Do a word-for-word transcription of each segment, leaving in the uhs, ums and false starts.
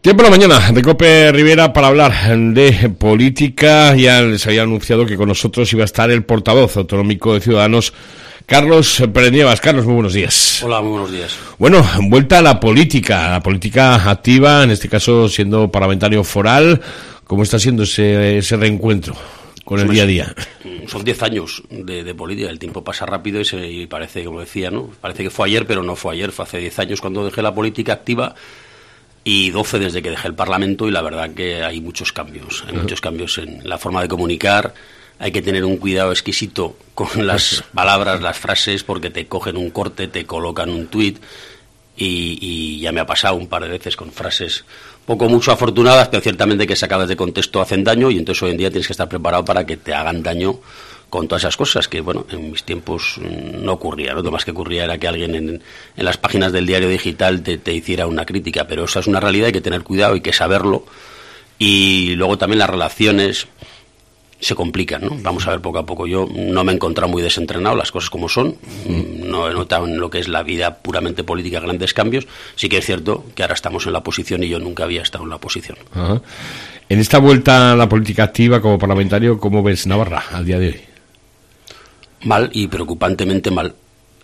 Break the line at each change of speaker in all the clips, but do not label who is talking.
Tiempo de la mañana de COPE Rivera para hablar de política. Ya les había anunciado que con nosotros iba a estar el portavoz autonómico de Ciudadanos, Carlos Pérez Nievas. Carlos, muy buenos días.
Hola, muy buenos días.
Bueno, vuelta a la política, a la política activa, en este caso siendo parlamentario foral. ¿Cómo está siendo ese, ese reencuentro con el día a día?
Son diez años de, de política, el tiempo pasa rápido y, se, y parece, como decía, ¿no? Parece que fue ayer, pero no fue ayer, fue hace diez años cuando dejé la política activa. Y doce desde que dejé el Parlamento, y la verdad que hay muchos cambios, hay uh-huh. muchos cambios en la forma de comunicar. Hay que tener un cuidado exquisito con las palabras, las frases, porque te cogen un corte, te colocan un tuit, y, y ya me ha pasado un par de veces con frases poco mucho afortunadas, pero ciertamente que sacadas de contexto hacen daño, y entonces hoy en día tienes que estar preparado para que te hagan daño con todas esas cosas que, bueno, en mis tiempos no ocurría, ¿no? Lo más que ocurría era que alguien en, en las páginas del diario digital te, te hiciera una crítica, pero esa es una realidad, hay que tener cuidado, hay que saberlo. Y luego también las relaciones se complican, ¿no? Vamos a ver poco a poco. Yo no me he encontrado muy desentrenado, las cosas como son, no he notado en lo que es la vida puramente política grandes cambios. Sí que es cierto que ahora estamos en la oposición y yo nunca había estado en la oposición.
Ajá. En esta vuelta a la política activa como parlamentario, ¿cómo ves Navarra al día de hoy?
Mal, y preocupantemente mal.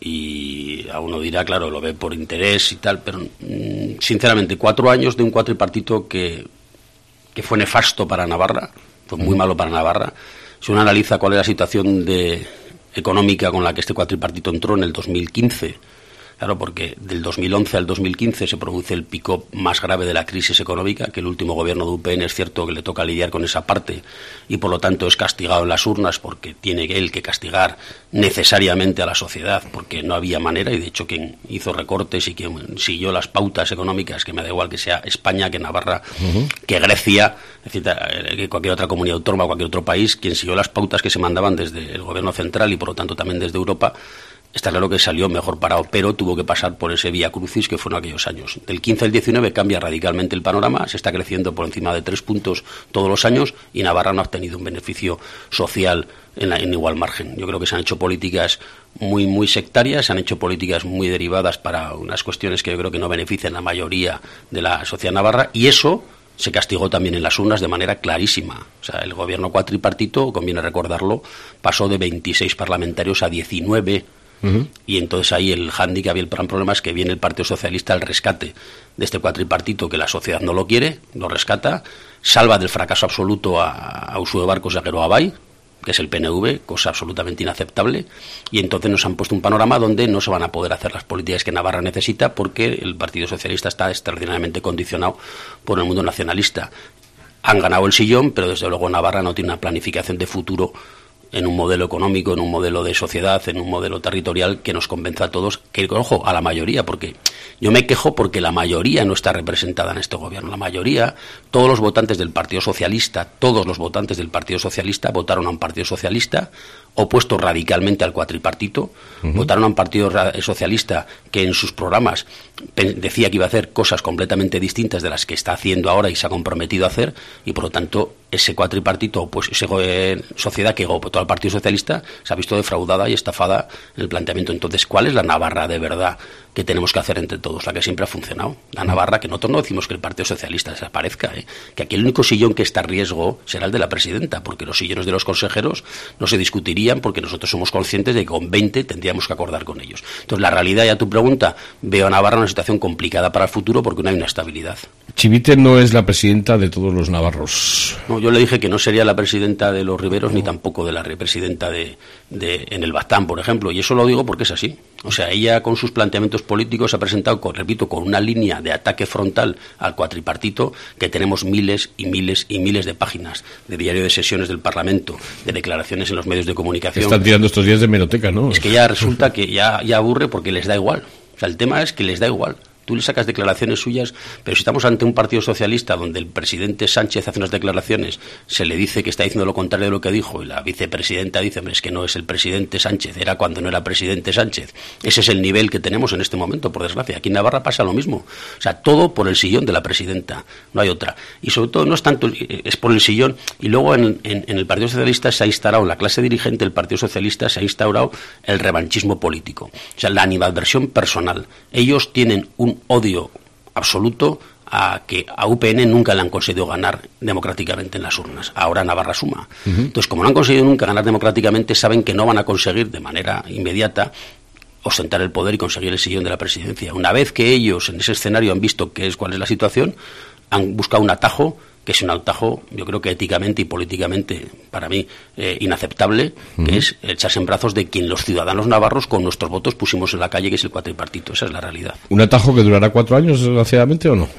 Y a uno dirá, claro, lo ve por interés y tal, pero sinceramente, cuatro años de un cuatripartito que, que fue nefasto para Navarra, fue muy malo para Navarra. Si uno analiza cuál es la situación de, económica con la que este cuatripartito entró en el dos mil quince, claro, porque del dos mil once al dos mil quince se produce el pico más grave de la crisis económica, que el último gobierno de U P N es cierto que le toca lidiar con esa parte y por lo tanto es castigado en las urnas porque tiene él que castigar necesariamente a la sociedad porque no había manera, y de hecho quien hizo recortes y quien siguió las pautas económicas, que me da igual que sea España, que Navarra, uh-huh. que Grecia, es decir, que cualquier otra comunidad autónoma, cualquier otro país, quien siguió las pautas que se mandaban desde el gobierno central y por lo tanto también desde Europa, está claro que salió mejor parado, pero tuvo que pasar por ese vía crucis que fueron aquellos años. Del quince al diecinueve cambia radicalmente el panorama, se está creciendo por encima de tres puntos todos los años y Navarra no ha obtenido un beneficio social en, la, en igual margen. Yo creo que se han hecho políticas muy muy sectarias, se han hecho políticas muy derivadas para unas cuestiones que yo creo que no benefician a la mayoría de la sociedad navarra, y eso se castigó también en las urnas de manera clarísima. O sea, el gobierno cuatripartito, conviene recordarlo, pasó de veintiséis parlamentarios a diecinueve. Uh-huh. Y entonces ahí el hándicap y el gran problema es que viene el Partido Socialista al rescate de este cuatripartito que la sociedad no lo quiere, lo rescata, salva del fracaso absoluto a, a Uso de Barcos y a Guero Abay, que es el P N V, cosa absolutamente inaceptable, y entonces nos han puesto un panorama donde no se van a poder hacer las políticas que Navarra necesita porque el Partido Socialista está extraordinariamente condicionado por el mundo nacionalista. Han ganado el sillón, pero desde luego Navarra no tiene una planificación de futuro en un modelo económico, en un modelo de sociedad, en un modelo territorial que nos convenza a todos, que ojo, a la mayoría, porque yo me quejo porque la mayoría no está representada en este gobierno. La mayoría, todos los votantes del Partido Socialista, todos los votantes del Partido Socialista votaron a un Partido Socialista opuesto radicalmente al cuatripartito, uh-huh. votaron a un Partido Socialista que en sus programas decía que iba a hacer cosas completamente distintas de las que está haciendo ahora y se ha comprometido a hacer, y por lo tanto ese cuatripartito, pues esa eh, sociedad que votó al Partido Socialista se ha visto defraudada y estafada en el planteamiento. Entonces, ¿cuál es la Navarra de verdad que tenemos que hacer entre todos? La que siempre ha funcionado, la Navarra, que nosotros no decimos que el Partido Socialista desaparezca, ¿eh? Que aquí el único sillón que está a riesgo será el de la presidenta, porque los sillones de los consejeros no se discutirían porque nosotros somos conscientes de que con veinte tendríamos que acordar con ellos. Entonces, la realidad, y a tu pregunta, veo a Navarra en una situación complicada para el futuro porque no hay una estabilidad.
Chivite no es la presidenta de todos los navarros.
No, yo le dije que no sería la presidenta de los riberos no. ni tampoco de la presidenta de, de en el Baztán, por ejemplo, y eso lo digo porque es así. O sea, ella con sus planteamientos políticos ha presentado, con, repito, con una línea de ataque frontal al cuatripartito, que tenemos miles y miles y miles de páginas de diario de sesiones del Parlamento, de declaraciones en los medios de comunicación.
Están tirando estos días de hemeroteca, ¿no?
Es que ya resulta que ya, ya aburre porque les da igual. O sea, el tema es que les da igual. Tú le sacas declaraciones suyas, pero si estamos ante un partido socialista donde el presidente Sánchez hace unas declaraciones, se le dice que está diciendo lo contrario de lo que dijo, y la vicepresidenta dice, hombre, es que no es el presidente Sánchez, era cuando no era presidente Sánchez. Ese es el nivel que tenemos en este momento, por desgracia. Aquí en Navarra pasa lo mismo. O sea, todo por el sillón de la presidenta, no hay otra. Y sobre todo no es tanto, es por el sillón, y luego en, en, en el Partido Socialista se ha instalado, en la clase dirigente del Partido Socialista se ha instaurado el revanchismo político. O sea, la animadversión personal. Ellos tienen un odio absoluto a que a U P N nunca le han conseguido ganar democráticamente en las urnas. Ahora Navarra Suma. Uh-huh. Entonces, como no han conseguido nunca ganar democráticamente, saben que no van a conseguir de manera inmediata ostentar el poder y conseguir el sillón de la presidencia. Una vez que ellos en ese escenario han visto qué es, cuál es la situación, han buscado un atajo que es un atajo, yo creo que éticamente y políticamente, para mí, eh, inaceptable, uh-huh. que es echarse en brazos de quien los ciudadanos navarros con nuestros votos pusimos en la calle, que es el cuatripartito. Esa es la realidad.
¿Un atajo que durará cuatro años, desgraciadamente, o no?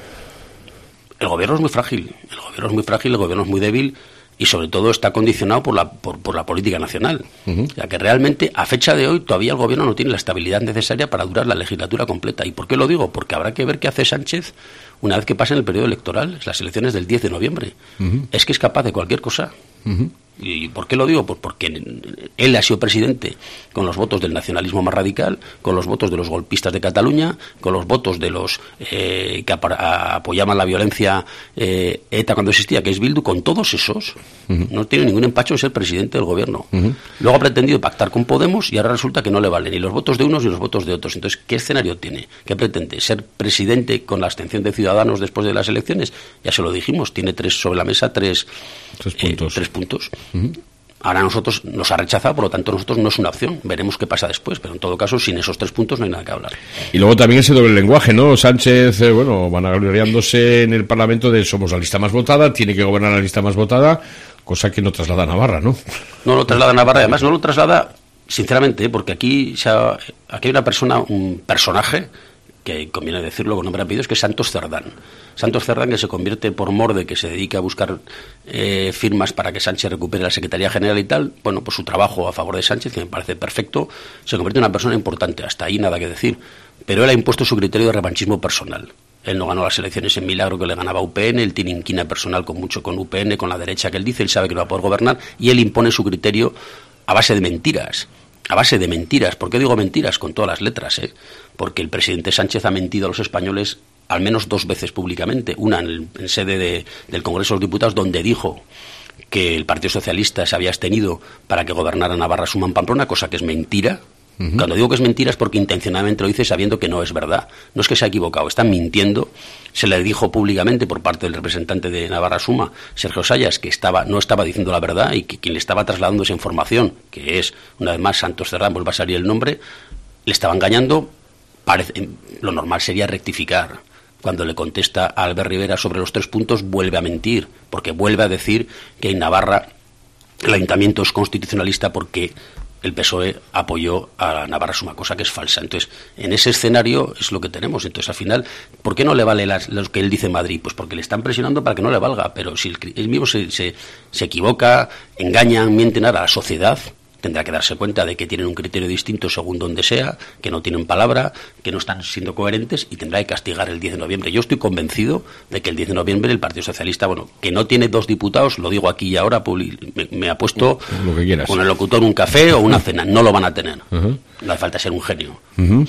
El gobierno es muy frágil, el gobierno es muy frágil, el gobierno es muy débil y sobre todo está condicionado por la, por, por la política nacional. Uh-huh. O sea que realmente, a fecha de hoy, todavía el gobierno no tiene la estabilidad necesaria para durar la legislatura completa. ¿Y por qué lo digo? Porque habrá que ver qué hace Sánchez una vez que pasen el periodo electoral, las elecciones del diez de noviembre. Uh-huh. Es que es capaz de cualquier cosa. Uh-huh. ¿Y por qué lo digo? Pues porque él ha sido presidente con los votos del nacionalismo más radical, con los votos de los golpistas de Cataluña, con los votos de los eh, que ap- apoyaban la violencia eh, ETA cuando existía, que es Bildu, con todos esos. Uh-huh. No tiene ningún empacho en ser presidente del gobierno. Uh-huh. Luego ha pretendido pactar con Podemos y ahora resulta que no le valen ni los votos de unos ni los votos de otros. Entonces, ¿qué escenario tiene? ¿Qué pretende? ¿Ser presidente con la abstención de Ciudadanos después de las elecciones? Ya se lo dijimos, tiene tres sobre la mesa, tres,
tres puntos.
Eh, tres puntos. Uh-huh. Ahora nosotros nos ha rechazado, por lo tanto nosotros no es una opción. Veremos qué pasa después, pero en todo caso sin esos tres puntos no hay nada que hablar.
Y luego también ese doble lenguaje, ¿no? Sánchez, eh, bueno, van agloriándose en el Parlamento de somos la lista más votada, tiene que gobernar la lista más votada, cosa que no traslada a Navarra, ¿no?
No lo traslada a Navarra, además no lo traslada, sinceramente, porque aquí, se ha, aquí hay una persona, un personaje, que conviene decirlo con nombre y apellidos, que es Santos Cerdán. Santos Cerdán, que se convierte por mor de que se dedica a buscar eh, firmas para que Sánchez recupere la Secretaría General y tal, bueno, pues su trabajo a favor de Sánchez, que me parece perfecto, se convierte en una persona importante, hasta ahí nada que decir. Pero él ha impuesto su criterio de revanchismo personal. Él no ganó las elecciones en milagro que le ganaba a U P N, él tiene inquina personal con mucho con U P N, con la derecha que él dice, él sabe que no va a poder gobernar, y él impone su criterio a base de mentiras. A base de mentiras. ¿Por qué digo mentiras? Con todas las letras, ¿eh? Porque el presidente Sánchez ha mentido a los españoles al menos dos veces públicamente. Una en, el, en sede de, del Congreso de los Diputados, donde dijo que el Partido Socialista se había abstenido para que gobernara Navarra Suma en Pamplona, cosa que es mentira. Uh-huh. Cuando digo que es mentira es porque intencionadamente lo dice sabiendo que no es verdad. No es que se ha equivocado, están mintiendo. Se le dijo públicamente por parte del representante de Navarra Suma, Sergio Sayas, que estaba no estaba diciendo la verdad y que quien le estaba trasladando esa información, que es, una vez más, Santos Cerdán, vuelve a salir el nombre, le estaba engañando. Parece, lo normal sería rectificar. Cuando le contesta a Albert Rivera sobre los tres puntos, vuelve a mentir, porque vuelve a decir que en Navarra el ayuntamiento es constitucionalista porque el P S O E apoyó a Navarra Suma, cosa que es falsa. Entonces, en ese escenario es lo que tenemos. Entonces, al final, ¿por qué no le vale las, lo que él dice en Madrid? Pues porque le están presionando para que no le valga. Pero si él, él mismo se, se, se equivoca, engañan, mienten a la sociedad, tendrá que darse cuenta de que tienen un criterio distinto según donde sea, que no tienen palabra, que no están siendo coherentes y tendrá que castigar el diez de noviembre. Yo estoy convencido de que el diez de noviembre el Partido Socialista, bueno, que no tiene dos diputados, lo digo aquí y ahora, me, me ha puesto
lo que quieras,
con el locutor un café o una cena, no lo van a tener. Uh-huh. No hace falta ser un genio.
Uh-huh.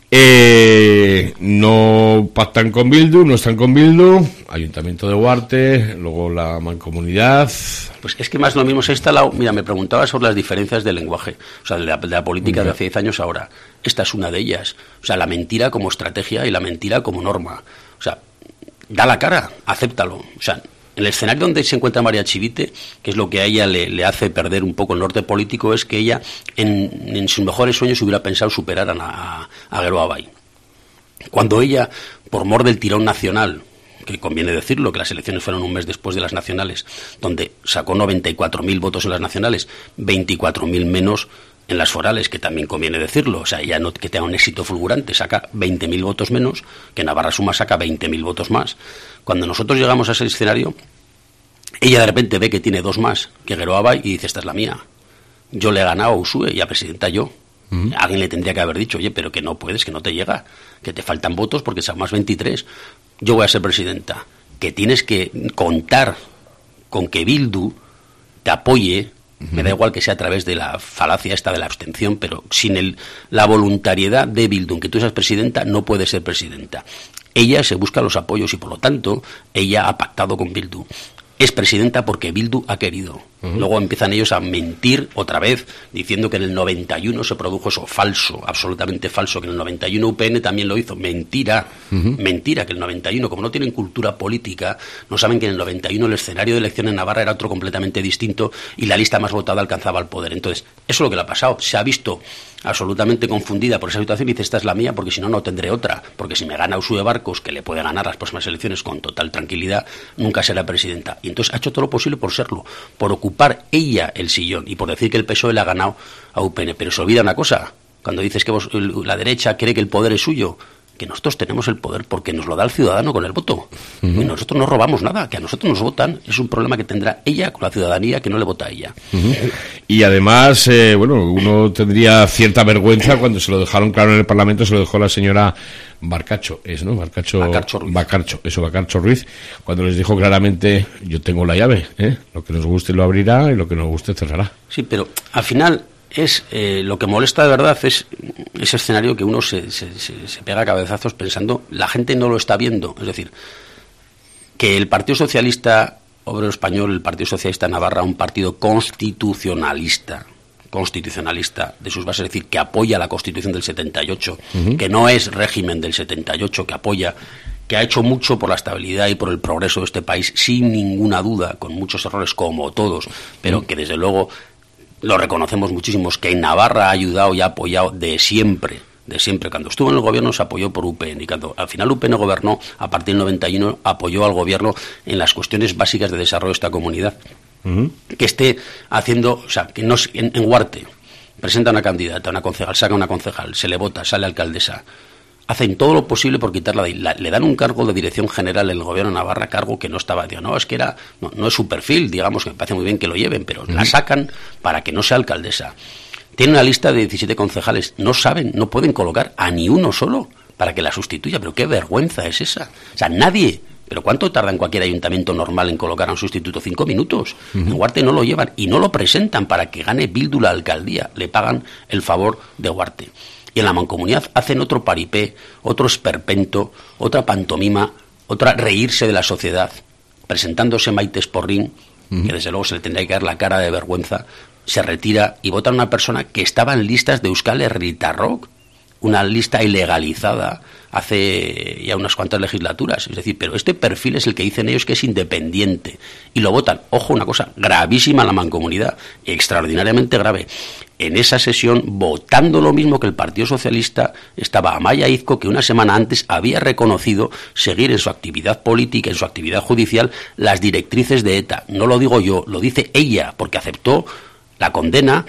Eh, no pactan con Bildu, no están con Bildu, Ayuntamiento de Huarte, luego la Mancomunidad.
Pues es que más lo mismo se ha instalado. Mira, me preguntaba sobre las diferencias del lenguaje, o sea, de la, de la política uh-huh. de hace diez años ahora. Esta es una de ellas. O sea, la mentira como estrategia y la mentira como norma. O sea, da la cara, acéptalo. O sea, en el escenario donde se encuentra María Chivite, que es lo que a ella le, le hace perder un poco el norte político, es que ella en, en sus mejores sueños hubiera pensado superar a, a, a Geroa Abay. Cuando ella, por mor del tirón nacional, que conviene decirlo, que las elecciones fueron un mes después de las nacionales, donde sacó noventa y cuatro mil votos en las nacionales, veinticuatro mil menos en las forales, que también conviene decirlo, o sea, ella no que tenga un éxito fulgurante, saca veinte mil votos menos, que Navarra Suma saca veinte mil votos más. Cuando nosotros llegamos a ese escenario, ella de repente ve que tiene dos más que Geroa Abay y dice, esta es la mía. Yo le he ganado a Usue y a presidenta yo. Uh-huh. Alguien le tendría que haber dicho, oye, pero que no puedes, que no te llega, que te faltan votos porque sacas veintitrés. Yo voy a ser presidenta. Que tienes que contar con que Bildu te apoye. Me da igual que sea a través de la falacia esta de la abstención, pero sin el, la voluntariedad de Bildu, que tú seas presidenta, no puedes ser presidenta. Ella se busca los apoyos y, por lo tanto, ella ha pactado con Bildu. es presidenta porque Bildu ha querido. Uh-huh. Luego empiezan ellos a mentir otra vez, diciendo que en el noventa y uno se produjo eso. Falso, absolutamente falso, que en el noventa y uno U P N también lo hizo. Mentira, uh-huh. mentira, que en el noventa y uno, como no tienen cultura política, no saben que en el noventa y uno el escenario de elección en Navarra era otro completamente distinto y la lista más votada alcanzaba el poder. Entonces, eso es lo que le ha pasado. Se ha visto absolutamente confundida por esa situación y dice, esta es la mía porque si no, no tendré otra. Porque si me gana Uxue Barkos, que le puede ganar las próximas elecciones con total tranquilidad, nunca será presidenta. Y entonces ha hecho todo lo posible por serlo, por ocupar ella el sillón y por decir que el P S O E le ha ganado a U P N. Pero se olvida una cosa, cuando dices que vos, la derecha cree que el poder es suyo, que nosotros tenemos el poder porque nos lo da el ciudadano con el voto. Uh-huh. Y nosotros no robamos nada, que a nosotros nos votan. Es un problema que tendrá ella con la ciudadanía que no le vota a ella.
Uh-huh. Y además, eh, bueno, uno tendría cierta vergüenza cuando se lo dejaron claro en el Parlamento, se lo dejó la señora Barcacho, es, ¿no? Barcacho,
Bacarcho Ruiz.
Bacarcho, eso, Bacarcho Ruiz, cuando les dijo claramente, yo tengo la llave, ¿eh? Lo que nos guste lo abrirá y lo que nos guste cerrará.
Sí, pero al final es eh, lo que molesta de verdad es ese escenario que uno se, se, se, se pega a cabezazos pensando, la gente no lo está viendo. Es decir, que el Partido Socialista Obrero Español, el Partido Socialista Navarra, un partido constitucionalista, constitucionalista de sus bases, es decir, que apoya la Constitución del setenta y ocho, uh-huh. que no es régimen del setenta y ocho, que apoya, que ha hecho mucho por la estabilidad y por el progreso de este país, sin ninguna duda, con muchos errores como todos, pero uh-huh. que desde luego lo reconocemos muchísimos, que en Navarra ha ayudado y ha apoyado de siempre, de siempre. Cuando estuvo en el gobierno se apoyó por U P N y cuando al final U P N gobernó, a partir del noventa y uno apoyó al gobierno en las cuestiones básicas de desarrollo de esta comunidad. Uh-huh. Que esté haciendo, o sea, que no en, en Huarte presenta una candidata, una concejal, saca una concejal, se le vota, sale alcaldesa. Hacen todo lo posible por quitarla de ahí. La, le dan un cargo de dirección general en el gobierno de Navarra, cargo que no estaba. Digo, no, es que era, no, no es su perfil, digamos, que me parece muy bien que lo lleven, pero uh-huh. la sacan para que no sea alcaldesa. Tienen una lista de diecisiete concejales, no saben, no pueden colocar a ni uno solo para que la sustituya, pero qué vergüenza es esa. O sea, nadie, pero ¿cuánto tarda en cualquier ayuntamiento normal en colocar a un sustituto? Cinco minutos. Uh-huh. En Huarte no lo llevan y no lo presentan para que gane Bildu la alcaldía, le pagan el favor de Huarte. Y en la mancomunidad hacen otro paripé, otro esperpento, otra pantomima, otra reírse de la sociedad, presentándose Maite Esporrín, uh-huh. que desde luego se le tendría que dar la cara de vergüenza, se retira y vota a una persona que estaba en listas de Euskal Herritarrok, una lista ilegalizada hace ya unas cuantas legislaturas. Es decir, pero este perfil es el que dicen ellos que es independiente y lo votan. Ojo, una cosa gravísima en la mancomunidad, extraordinariamente grave. En esa sesión, votando lo mismo que el Partido Socialista, estaba Amaya Izco, que una semana antes había reconocido seguir en su actividad política, en su actividad judicial, las directrices de ETA. No lo digo yo, lo dice ella, porque aceptó la condena,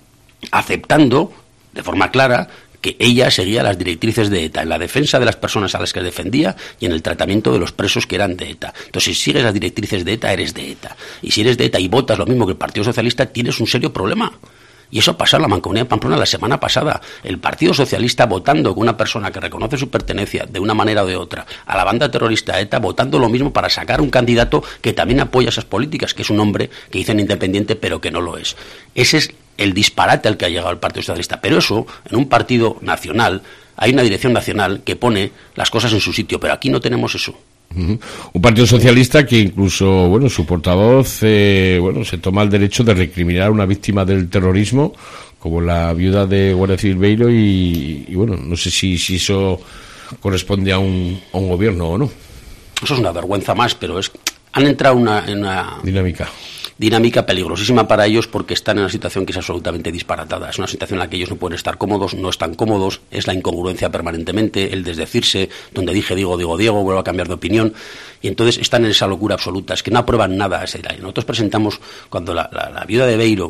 aceptando de forma clara que ella seguía las directrices de ETA en la defensa de las personas a las que defendía y en el tratamiento de los presos que eran de ETA. Entonces, si sigues las directrices de ETA, eres de ETA. Y si eres de ETA y votas lo mismo que el Partido Socialista, tienes un serio problema. Y eso pasó en la Mancomunidad de Pamplona la semana pasada. El Partido Socialista votando con una persona que reconoce su pertenencia de una manera o de otra a la banda terrorista ETA, votando lo mismo para sacar un candidato que también apoya esas políticas, que es un hombre que dicen independiente pero que no lo es. Ese es el disparate al que ha llegado el Partido Socialista. Pero eso, en un partido nacional, hay una dirección nacional que pone las cosas en su sitio, pero aquí no tenemos eso.
Uh-huh. Un Partido Socialista que incluso, bueno, su portavoz, eh, bueno, se toma el derecho de recriminar a una víctima del terrorismo, como la viuda de Guardia Civil Beiro, y, y bueno, no sé si, si eso corresponde a un, a un gobierno o no.
Eso es una vergüenza más, pero es han entrado una, en una
dinámica.
dinámica peligrosísima para ellos porque están en una situación que es absolutamente disparatada. Es una situación en la que ellos no pueden estar cómodos, no están cómodos, es la incongruencia permanentemente, el desdecirse, donde dije digo, digo, Diego, vuelvo a cambiar de opinión, y entonces están en esa locura absoluta, es que no aprueban nada. Nosotros presentamos, cuando la, la, la viuda de Beiro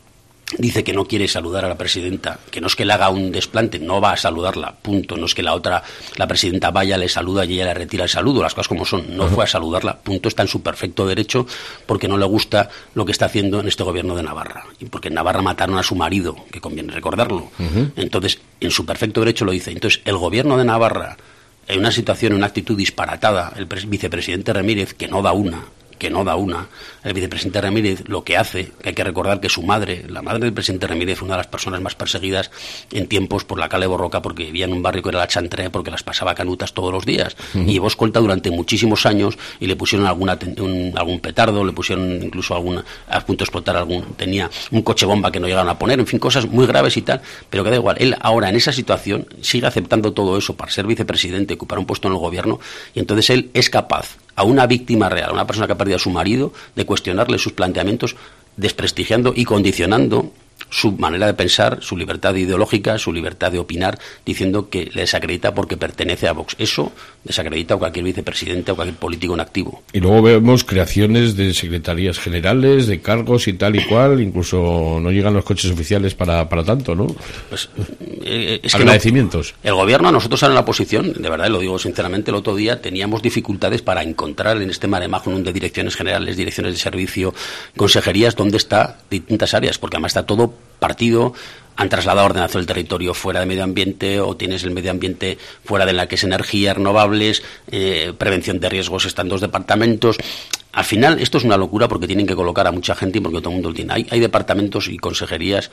dice que no quiere saludar a la presidenta, que no es que le haga un desplante, no va a saludarla, punto. No es que la otra, la presidenta vaya, le saluda y ella le retira el saludo, las cosas como son. No fue a saludarla, punto. Está en su perfecto derecho porque no le gusta lo que está haciendo en este gobierno de Navarra. Y porque en Navarra mataron a su marido, que conviene recordarlo. Uh-huh. Entonces, en su perfecto derecho lo dice. Entonces, el gobierno de Navarra, en una situación, en una actitud disparatada, el vicepresidente Ramírez, que no da una, que no da una. El vicepresidente Ramírez lo que hace, que hay que recordar que su madre, la madre del presidente Ramírez, fue una de las personas más perseguidas en tiempos por la Cale Borroca, porque vivía en un barrio que era la Chantré, porque las pasaba canutas todos los días. Uh-huh. Y llevó escolta durante muchísimos años y le pusieron alguna, un, algún petardo, le pusieron incluso alguna, a punto de explotar algún, tenía un coche bomba que no llegaron a poner, en fin, cosas muy graves y tal, pero que da igual. Él ahora en esa situación sigue aceptando todo eso para ser vicepresidente, ocupar un puesto en el gobierno, y entonces él es capaz a una víctima real, a una persona que ha perdido a su marido, de cuestionarle sus planteamientos, desprestigiando y condicionando su manera de pensar, su libertad ideológica, su libertad de opinar, diciendo que le desacredita porque pertenece a Vox. Eso desacredita a cualquier vicepresidente o cualquier político en activo.
Y luego vemos creaciones de secretarías generales, de cargos y tal y cual, incluso no llegan los coches oficiales para, para tanto, ¿no?
Pues, eh, es
agradecimientos.
Que no, el gobierno, nosotros ahora en la oposición, de verdad, lo digo sinceramente, el otro día teníamos dificultades para encontrar en este mare magnum de direcciones generales, direcciones de servicio, consejerías, dónde está distintas áreas, porque además está todo partido, han trasladado ordenación del territorio fuera de medio ambiente, o tienes el medio ambiente fuera de la que es energías renovables, eh, prevención de riesgos, están dos departamentos. Al final esto es una locura porque tienen que colocar a mucha gente y porque todo el mundo lo tiene. Hay, hay departamentos y consejerías,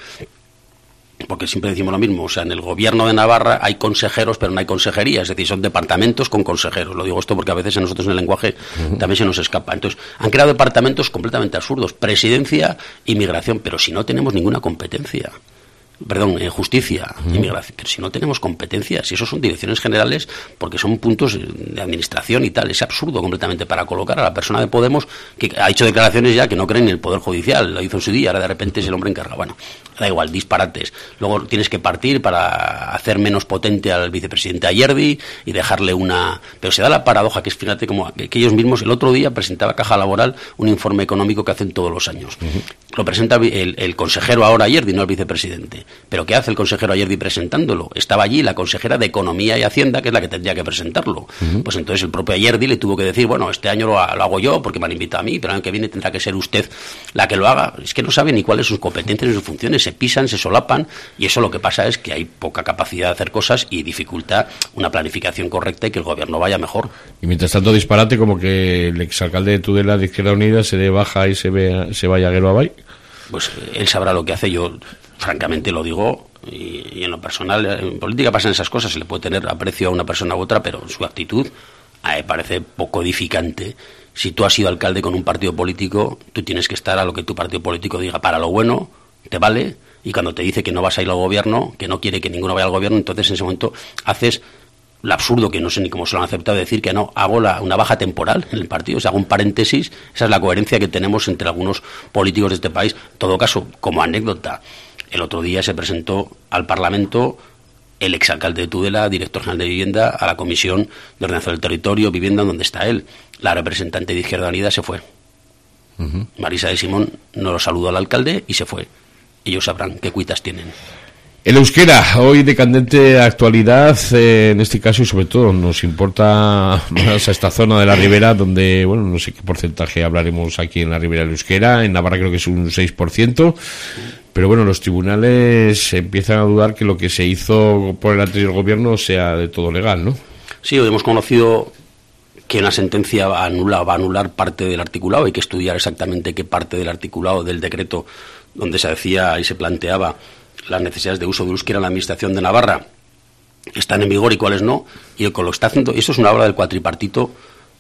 porque siempre decimos lo mismo, o sea, en el gobierno de Navarra hay consejeros, pero no hay consejerías, es decir, son departamentos con consejeros. Lo digo esto porque a veces a nosotros en el lenguaje uh-huh. también se nos escapa. Entonces, han creado departamentos completamente absurdos, presidencia, inmigración, pero si no tenemos ninguna competencia. Perdón, eh, justicia, uh-huh. inmigración, pero si no tenemos competencias, si eso son direcciones generales, porque son puntos de administración y tal, es absurdo completamente para colocar a la persona de Podemos, que ha hecho declaraciones ya que no creen en el Poder Judicial, lo hizo en su día, ahora de repente es el hombre encargado. Bueno, da igual, disparates. Luego tienes que partir para hacer menos potente al vicepresidente Ayerdi y dejarle una... Pero se da la paradoja, que es, fíjate, como que ellos mismos, el otro día presentaba Caja Laboral un informe económico que hacen todos los años. Uh-huh. Lo presenta el, el consejero ahora Ayerdi, no el vicepresidente. Pero ¿qué hace el consejero Ayerdi presentándolo? Estaba allí la consejera de Economía y Hacienda, que es la que tendría que presentarlo. Uh-huh. Pues entonces el propio Ayerdi le tuvo que decir, bueno, este año lo, lo hago yo porque me han invitado a mí, pero el año que viene tendrá que ser usted la que lo haga. Es que no sabe ni cuáles son sus competencias ni sus funciones, se pisan, se solapan, y eso lo que pasa es que hay poca capacidad de hacer cosas y dificulta una planificación correcta y que el gobierno vaya mejor.
Y mientras tanto disparate como que el exalcalde de Tudela de Izquierda Unida se dé baja y se, ve, se vaya a Gueroabay.
Pues él sabrá lo que hace, yo francamente lo digo, y, y en lo personal, en política pasan esas cosas, se le puede tener aprecio a una persona u otra, pero su actitud a mí me parece poco edificante. Si tú has sido alcalde con un partido político, tú tienes que estar a lo que tu partido político diga. Para lo bueno, te vale, y cuando te dice que no vas a ir al gobierno, que no quiere que ninguno vaya al gobierno, entonces en ese momento haces lo absurdo, que no sé ni cómo se lo han aceptado, decir que no, hago la, una baja temporal en el partido, o sea, hago un paréntesis. Esa es la coherencia que tenemos entre algunos políticos de este país. En todo caso, como anécdota, el otro día se presentó al Parlamento el exalcalde de Tudela, director general de Vivienda, a la Comisión de Ordenación del Territorio, Vivienda, donde está él. La representante de Izquierda Unida se fue. Uh-huh. Marisa de Simón no lo saludó al alcalde y se fue. Ellos sabrán qué cuitas tienen.
El euskera, hoy de candente actualidad, eh, en este caso, y sobre todo nos importa más a esta zona de la Ribera, donde, bueno, no sé qué porcentaje hablaremos aquí en la Ribera del euskera, en Navarra creo que es un seis por ciento, pero bueno, los tribunales empiezan a dudar que lo que se hizo por el anterior gobierno sea de todo legal, ¿no?
Sí, hoy hemos conocido que una sentencia anula, va a anular parte del articulado. Hay que estudiar exactamente qué parte del articulado del decreto donde se decía y se planteaba las necesidades de uso del euskera en la Administración de Navarra están en vigor y cuáles no, y con lo que está haciendo, eso es una obra del cuatripartito,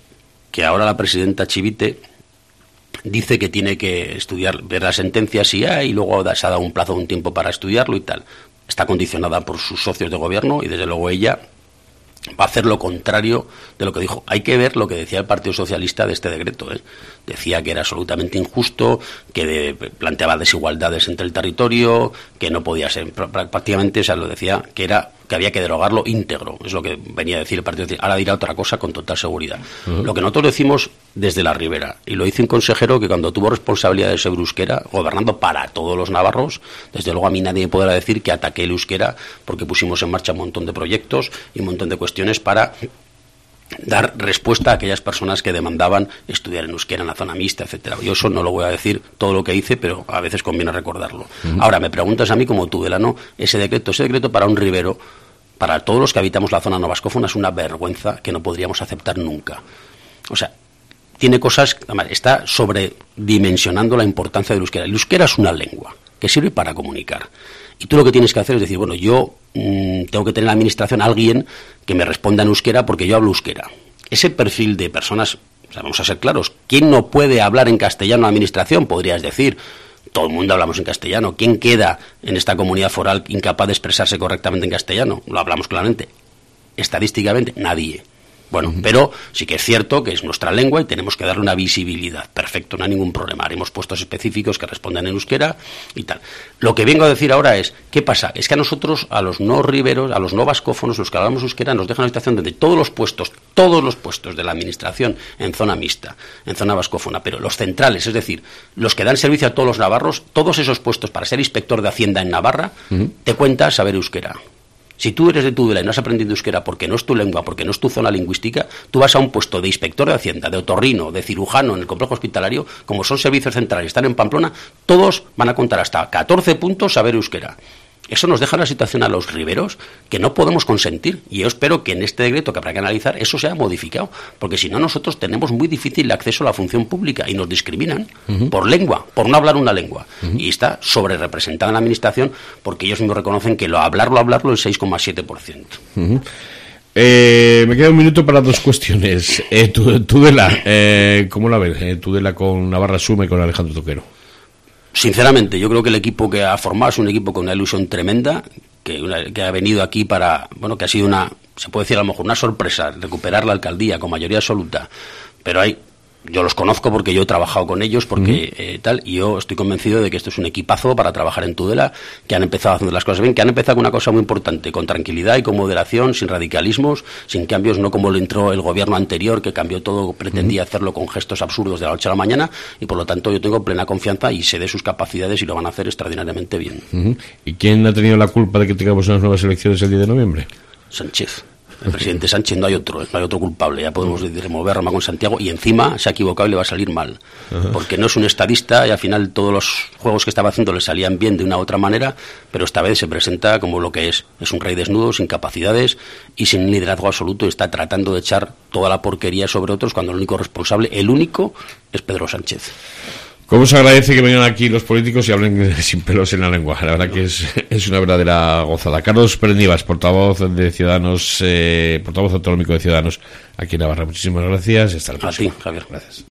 que ahora la presidenta Chivite dice que tiene que estudiar, ver la sentencia si hay, y luego se ha dado un plazo, un tiempo para estudiarlo y tal. Está condicionada por sus socios de gobierno y desde luego ella va a hacer lo contrario de lo que dijo. Hay que ver lo que decía el Partido Socialista de este decreto, ¿eh? Decía que era absolutamente injusto, que de, planteaba desigualdades entre el territorio, que no podía ser, prácticamente, o sea, lo decía que era que había que derogarlo íntegro, es lo que venía a decir el Partido Socialista. Ahora dirá otra cosa con total seguridad. Uh-huh. Lo que nosotros decimos desde la Ribera, y lo dice un consejero que cuando tuvo responsabilidad de euskera, gobernando para todos los navarros, desde luego a mí nadie me podrá decir que ataqué el euskera, porque pusimos en marcha un montón de proyectos y un montón de cuestiones para dar respuesta a aquellas personas que demandaban estudiar en euskera en la zona mixta, etcétera. Yo eso no lo voy a decir todo lo que hice, pero a veces conviene recordarlo. Uh-huh. Ahora, me preguntas a mí como tudelano, ese decreto, ese decreto para un ribero, para todos los que habitamos la zona novascófona, es una vergüenza que no podríamos aceptar nunca. O sea, tiene cosas, está sobredimensionando la importancia del euskera. El euskera es una lengua que sirve para comunicar. Y tú lo que tienes que hacer es decir, bueno, yo mmm, tengo que tener en la administración a alguien que me responda en euskera porque yo hablo euskera. Ese perfil de personas, o sea, vamos a ser claros, ¿quién no puede hablar en castellano en la administración? Podrías decir, todo el mundo hablamos en castellano. ¿Quién queda en esta comunidad foral incapaz de expresarse correctamente en castellano? Lo hablamos claramente. Estadísticamente, nadie. Bueno, uh-huh. Pero sí que es cierto que es nuestra lengua y tenemos que darle una visibilidad. Perfecto, no hay ningún problema. Haremos puestos específicos que respondan en euskera y tal. Lo que vengo a decir ahora es, ¿qué pasa? Es que a nosotros, a los no riberos, a los no vascófonos, los que hablamos euskera, nos dejan una situación donde todos los puestos, todos los puestos de la administración en zona mixta, en zona vascófona, pero los centrales, es decir, los que dan servicio a todos los navarros, todos esos puestos para ser inspector de Hacienda en Navarra, uh-huh. te cuenta saber euskera. Si tú eres de Tudela y no has aprendido euskera porque no es tu lengua, porque no es tu zona lingüística, tú vas a un puesto de inspector de Hacienda, de otorrino, de cirujano en el complejo hospitalario, como son servicios centrales, están en Pamplona, todos van a contar hasta catorce puntos saber euskera. Eso nos deja una situación a los riberos que no podemos consentir. Y yo espero que en este decreto que habrá que analizar eso sea modificado, porque si no nosotros tenemos muy difícil el acceso a la función pública y nos discriminan uh-huh. por lengua, por no hablar una lengua. Uh-huh. Y está sobre representada en la administración porque ellos mismos reconocen que lo hablarlo, hablarlo es seis coma siete por ciento.
Uh-huh. Eh, me queda un minuto para dos cuestiones. Eh, Tudela, eh, ¿cómo la ves? Eh, Tudela con Navarra Sume y con Alejandro Toquero.
Sinceramente, yo creo que el equipo que ha formado es un equipo con una ilusión tremenda, que, una, que ha venido aquí para, bueno, que ha sido una, se puede decir a lo mejor una sorpresa, recuperar la alcaldía con mayoría absoluta, pero hay, yo los conozco porque yo he trabajado con ellos, porque uh-huh. eh, tal, y yo estoy convencido de que esto es un equipazo para trabajar en Tudela, que han empezado haciendo las cosas bien, que han empezado con una cosa muy importante, con tranquilidad y con moderación, sin radicalismos, sin cambios, no como lo entró el gobierno anterior, que cambió todo, pretendía uh-huh. hacerlo con gestos absurdos de la noche a la mañana, y por lo tanto yo tengo plena confianza y sé de sus capacidades y lo van a hacer extraordinariamente bien.
Uh-huh. ¿Y quién ha tenido la culpa de que tengamos unas nuevas elecciones el diez de noviembre?
Sánchez. El presidente Sánchez, no hay otro, no hay otro culpable, ya podemos remover Roma con Santiago, y encima se ha equivocado y le va a salir mal, uh-huh. porque no es un estadista y al final todos los juegos que estaba haciendo le salían bien de una u otra manera, pero esta vez se presenta como lo que es, es un rey desnudo, sin capacidades y sin liderazgo absoluto, y está tratando de echar toda la porquería sobre otros cuando el único responsable, el único, es Pedro Sánchez.
¿Cómo se agradece que vengan aquí los políticos y hablen sin pelos en la lengua? La verdad que es, es una verdadera gozada. Carlos Perendivas, portavoz de Ciudadanos, eh, portavoz autonómico de Ciudadanos aquí en Navarra. Muchísimas gracias y hasta el próximo.
A ti, Javier.
Gracias.